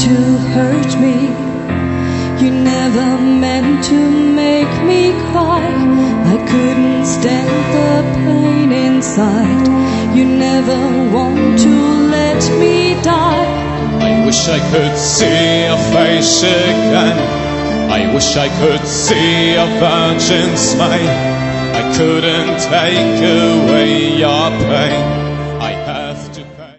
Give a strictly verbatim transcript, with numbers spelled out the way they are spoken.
to hurt me. You never meant to make me cry. I couldn't stand the pain inside. You never want to let me die. I wish I could see your face again. I wish I could see a virgin smile. I couldn't take away your pain. I had